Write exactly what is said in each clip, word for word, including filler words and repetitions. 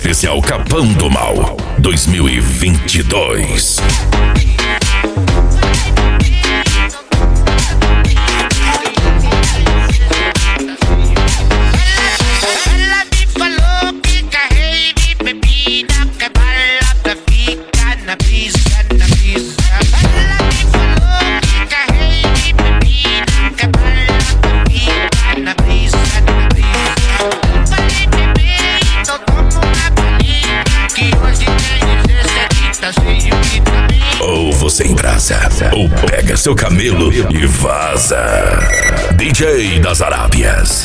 especial Capão do Mal dois mil e vinte e dois. Ou você embrasa, ou pega seu camelo e vaza. D J das Arábias.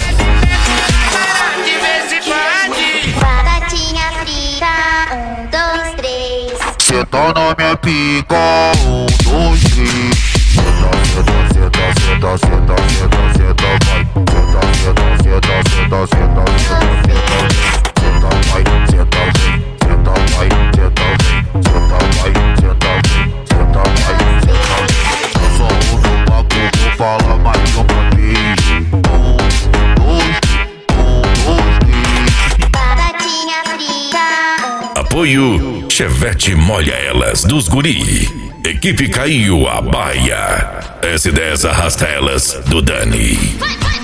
Batatinha frita, um, dois, três. Senta na minha pica, um, dois, três. Senta, senta, senta, senta, senta, senta, vai. Senta, senta, senta, senta, senta, senta, senta, vai, senta, vem, senta, vai, senta, vem, senta, vai, senta, vem, senta, vai, senta, vem. Eu sou o do bagulho, vou falar mais uma vez. Um, dois, um, dois, três. Batatinha frita. Apoio Chevette Molha Elas dos Guri. Equipe Caiu a Baia. S dez Arrasta Elas do Dani.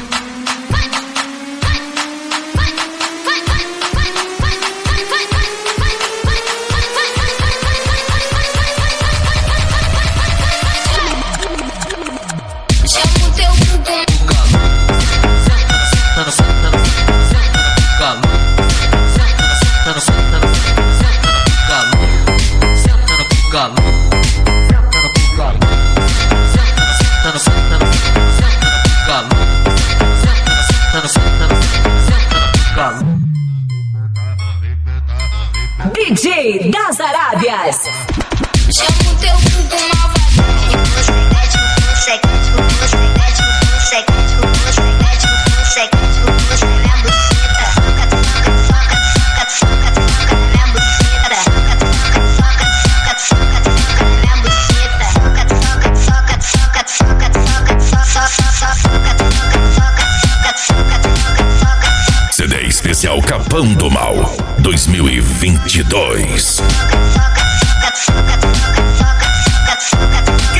D J das Arábias. Chama o teu bumbum malvadinho. Você mete no você mete no você mete no você mete no você mete no você mete no você na buceta. Soca, soca, soca, soca, soca na buceta. Soca, soca, soca, soca, soca na buceta. Soca, soca, soca, soca, soca, soca, soca, soca, soca, soca, soca. C D especial Capão do Mal dois mil e vinte e dois. Soca, soca, soca, soca, soca, soca, soca.